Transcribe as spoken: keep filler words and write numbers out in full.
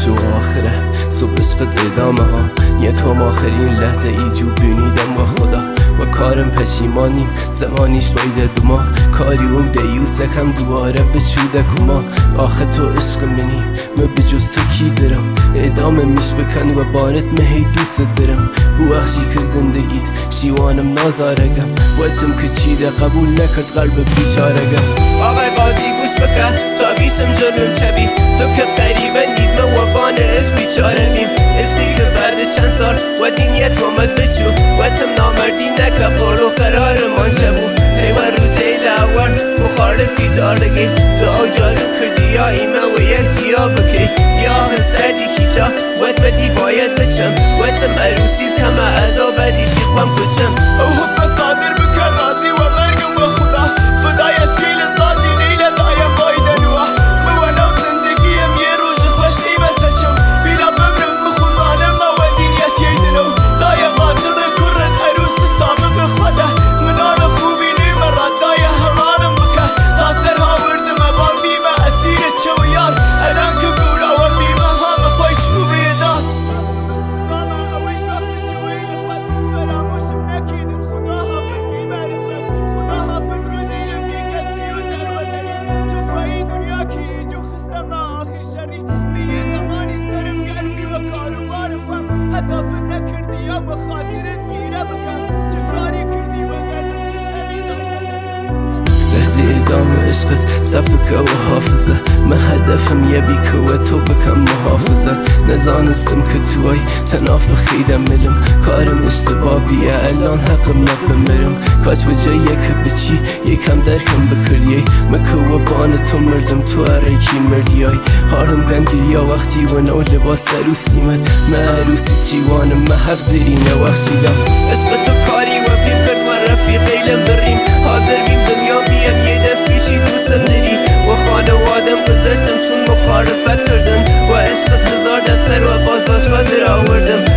شو آخره صبح عشقت ادامه ها یه تو آخرین لحظه ایجو بینیدم با خدا و کارم پشیمانیم زمانیش باید دوما کاری و دیوس هم دوباره بچوده کما آخه تو عشق منی من بجز تو کی درم ادامه میش بکن و بارت مهی دوست درم بوخشی که زندگیت شیوانم نازارگم وقتم که چیده قبول نکرد قلب بیچارگم آقای بازی گوش بکن تا بیشم جرمم شبی تو که قریبا دید من و بانه عشق بیچاره میم عشقی که بعد چند سال و دینیت ومد بچو وقتم نامردی نکه قرو قرار من شبو هیوان روزه لور بخار فی دارگی دعا جارو کردی یا ایمه و یک جیا بکی یا سردی کیشا وقت بدی باید بچم وقتم عروسیز همه عذاب بدی شیخوام کشم او حب صابر بکن رازی و مرگم و خدا فدای اشکیل قاضی نیله دایم بایدن و موانو زندگیم یه روز خوش نیمه سچم بینا بمرم مخوزانم و دینیت ییدنو دای قاتل کرن عروس سابق خدا منان خوبی نیمه رد دای همانم بکن تا سرها وردم بان بیمه اسیر چویار الان که گورا و بیمه همه پایشو بیدان ماما اویش وقت چویل خود فراموشم نکیدم خدا حافظ بیمعرفت خدا حافظ رجیلم بی کسی و نرودنی تو فایی دنیا کی جو خستم نا آخر شری میه زمانی سرم گرمی و کارو بارفم حتی فکر نکردی یا مخاطرت گیره بکن چه کاری کردی و گردم چه شری لحظه ادامه عشقت ثبت که و حافظه من هدفم یه بی که و تو بکن محافظت نزانستم که توی تناف خیدم ملم کارم اشتباه بیه الان حقم نبمرم کاش به جایی که بچی یکم درکم بکریه مکه و بان تو مردم تو عرکی مردیای هارم گنگریا وقتی و نو لباس عروسیمت من عروسی چیوانم من حق درینه وخشیدم عشق تو کاری و پیم کرد و رفیقیلم بریم حاضر بیم دنیا بیم یه دفیشی دوستم داری و خانوادم گذاشتم چون مخالفت کردن و عشقت هزار دفتر و بازداشت و در آوردم